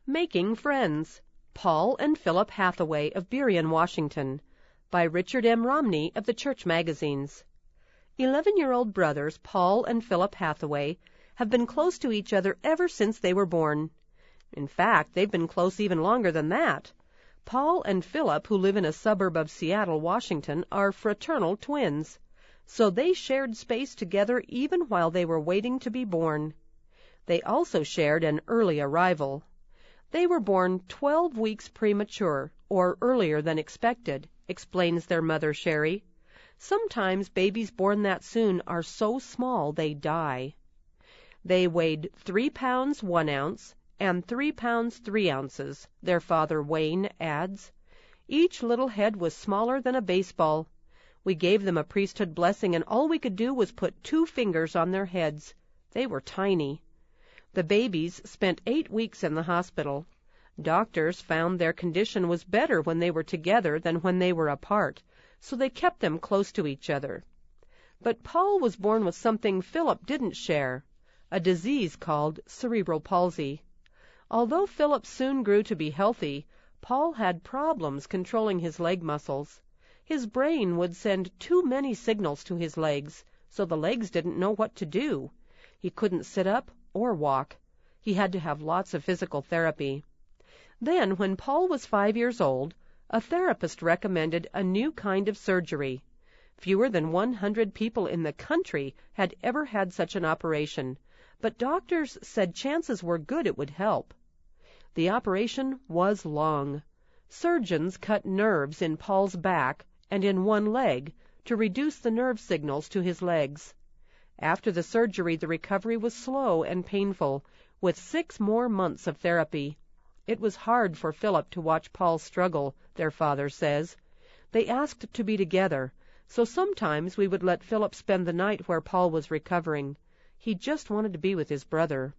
Making Friends, Paul and Philip Hathaway of Burien, Washington, by Richard M. Romney of the Church Magazines. 11-year-old brothers Paul and Philip Hathaway have been close to each other ever since they were born. In fact, they've been close even longer than that. Paul and Philip, who live in a suburb of Seattle, Washington, are fraternal twins, so they shared space together even while they were waiting to be born. They also shared an early arrival. They were born 12 weeks premature, or earlier than expected, explains their mother, Sherry. Sometimes babies born that soon are so small they die. They weighed 3 pounds 1 ounce and 3 pounds 3 ounces, their father Wayne adds. Each little head was smaller than a baseball. We gave them a priesthood blessing, and all we could do was put 2 fingers on their heads. They were tiny. The babies spent 8 weeks in the hospital. Doctors found their condition was better when they were together than when they were apart, so they kept them close to each other. But Paul was born with something Philip didn't share, a disease called cerebral palsy. Although Philip soon grew to be healthy, Paul had problems controlling his leg muscles. His brain would send too many signals to his legs, so the legs didn't know what to do. He couldn't sit up or walk. He had to have lots of physical therapy. Then, when Paul was 5 years old, a therapist recommended a new kind of surgery. Fewer than 100 people in the country had ever had such an operation, but doctors said chances were good it would help. The operation was long. Surgeons cut nerves in Paul's back and in one leg to reduce the nerve signals to his legs. After the surgery, the recovery was slow and painful, with 6 more months of therapy. It was hard for Philip to watch Paul struggle, their father says. They asked to be together, so sometimes we would let Philip spend the night where Paul was recovering. He just wanted to be with his brother.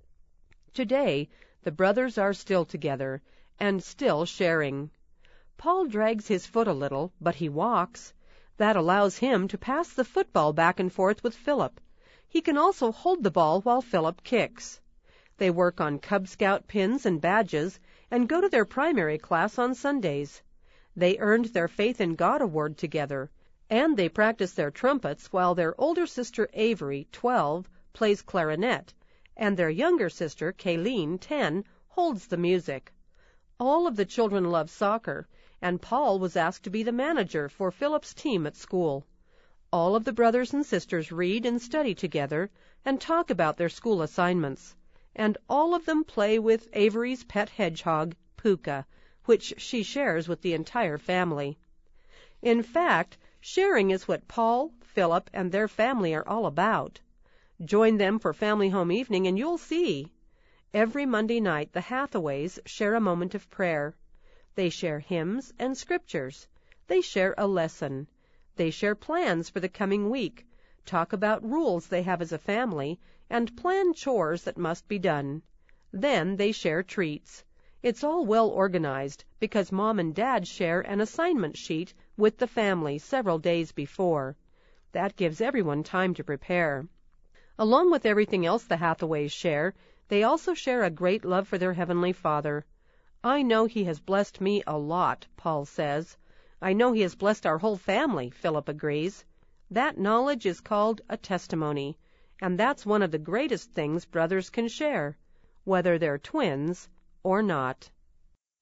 Today, the brothers are still together, and still sharing. Paul drags his foot a little, but he walks. That allows him to pass the football back and forth with Philip. He can also hold the ball while Philip kicks. They work on Cub Scout pins and badges and go to their primary class on Sundays. They earned their Faith in God award together, and they practice their trumpets while their older sister Avery, 12, plays clarinet, and their younger sister, Kayleen, 10, holds the music. All of the children love soccer, and Paul was asked to be the manager for Philip's team at school. All of the brothers and sisters read and study together and talk about their school assignments, and all of them play with Avery's pet hedgehog, Puka, which she shares with the entire family. In fact, sharing is what Paul, Philip, and their family are all about. Join them for Family Home Evening and you'll see. Every Monday night, the Hathaways share a moment of prayer. They share hymns and scriptures. They share a lesson. They share plans for the coming week, talk about rules they have as a family, and plan chores that must be done. Then they share treats. It's all well organized because Mom and Dad share an assignment sheet with the family several days before. That gives everyone time to prepare. Along with everything else the Hathaways share, they also share a great love for their Heavenly Father. I know He has blessed me a lot, Paul says. I know He has blessed our whole family, Philip agrees. That knowledge is called a testimony, and that's one of the greatest things brothers can share, whether they're twins or not.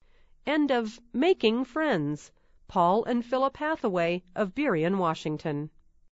End of Making Friends, Paul and Philip Hathaway of Burien, Washington.